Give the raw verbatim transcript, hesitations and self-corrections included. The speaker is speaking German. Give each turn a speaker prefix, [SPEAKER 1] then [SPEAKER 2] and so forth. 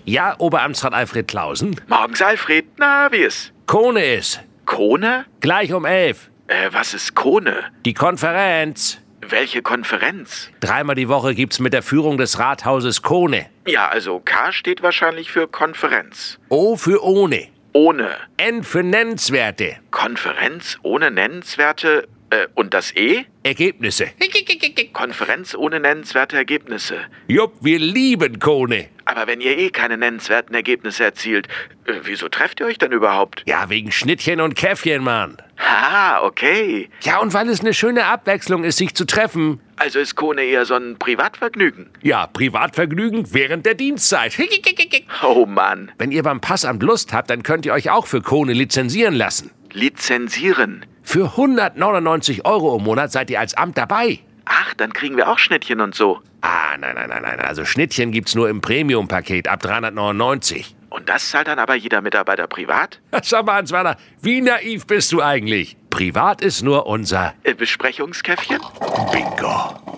[SPEAKER 1] Ja, Oberamtsrat Alfred Clausen?
[SPEAKER 2] Morgens, Alfred. Na, wie ist?
[SPEAKER 1] Kone ist.
[SPEAKER 2] Kone?
[SPEAKER 1] Gleich um elf.
[SPEAKER 2] Äh, was ist Kone?
[SPEAKER 1] Die Konferenz.
[SPEAKER 2] Welche Konferenz?
[SPEAKER 1] Dreimal die Woche gibt's mit der Führung des Rathauses Kone.
[SPEAKER 2] Ja, also K steht wahrscheinlich für Konferenz.
[SPEAKER 1] O für ohne.
[SPEAKER 2] Ohne.
[SPEAKER 1] N für Nennenswerte.
[SPEAKER 2] Konferenz ohne Nennenswerte. Äh, und das E?
[SPEAKER 1] Ergebnisse.
[SPEAKER 2] Konferenz ohne nennenswerte Ergebnisse.
[SPEAKER 1] Jupp, wir lieben Kone.
[SPEAKER 2] Aber wenn ihr eh keine nennenswerten Ergebnisse erzielt, äh, wieso trefft ihr euch dann überhaupt?
[SPEAKER 1] Ja, wegen Schnittchen und Käffchen, Mann.
[SPEAKER 2] Ah, okay.
[SPEAKER 1] Ja, und weil es eine schöne Abwechslung ist, sich zu treffen.
[SPEAKER 2] Also ist Kone eher so ein Privatvergnügen?
[SPEAKER 1] Ja, Privatvergnügen während der Dienstzeit.
[SPEAKER 2] Oh Mann.
[SPEAKER 1] Wenn ihr beim Passamt Lust habt, dann könnt ihr euch auch für Kone lizenzieren lassen.
[SPEAKER 2] Lizenzieren?
[SPEAKER 1] Für hundertneunundneunzig Euro im Monat seid ihr als Amt dabei.
[SPEAKER 2] Ach, dann kriegen wir auch Schnittchen und so.
[SPEAKER 1] Ah, nein, nein, nein, nein. Also Schnittchen gibt's nur im Premium-Paket ab dreihundertneunundneunzig.
[SPEAKER 2] Und das zahlt dann aber jeder Mitarbeiter privat?
[SPEAKER 1] Schau mal, Hans-Werner, wie naiv bist du eigentlich? Privat ist nur unser
[SPEAKER 2] Äh, Besprechungskäffchen?
[SPEAKER 1] Bingo.